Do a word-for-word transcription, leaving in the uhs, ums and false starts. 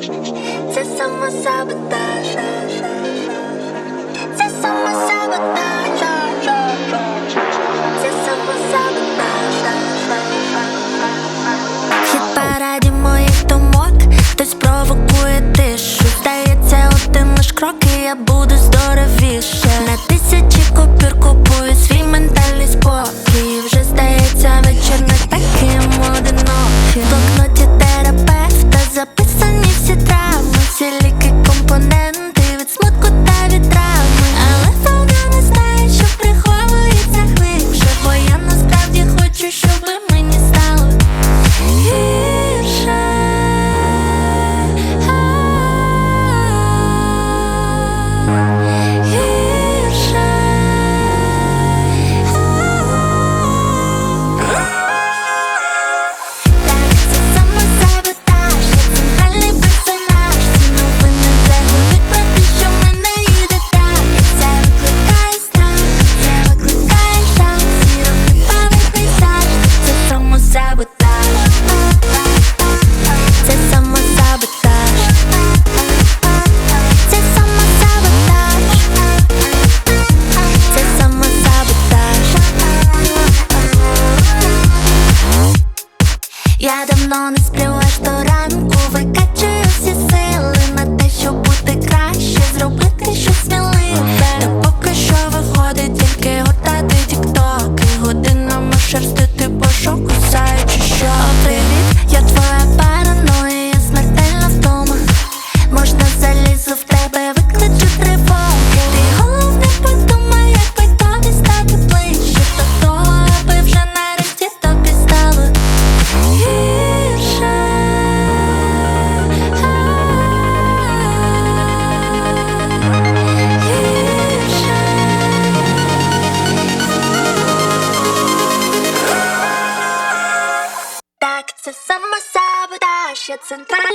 Це самосаботаж. Це самосаботаж. Це самосаботаж. В хіт-параді моїх думок хтось провокує тишу. Здається, один лиш крок і я буду здоровіше. На тисячі купюр купую свій ментальний спокій. Вже здається, вечір не таким одиноким. В блокноті терапевта записані всі травми, всі ліки, компоненти від смутку та від травми. Але вона не знає, що приховується глибше, бо я насправді хочу, щоб мені стало гірше. Гірше. Так, це самосаботаж, я центральний персонаж. Ці новини вже гудуть про те, що мене їде так. Це викликає страх, це викликає жах. Сіро-кривавий пейзаж, це самосаботаж. Це самосаботаж. Це самосаботаж. Це самосаботаж. Я давно не сплю аж до ранку, викачую всі сили на те, щоб бути краще, зробити щось сміливе. Та поки що виходить тільки гортати тіктоки, годинами шерстити пошук, кусаючи що. О, привіт, я твоя параноя, я смертельна втома. Можна залізу в тебе, викличу тривоги. Ти головне подумай, як би тобі стати ближче до того, аби вже нарешті тобі стало гірше. Гірше. Так, це самосаботаж, я центральний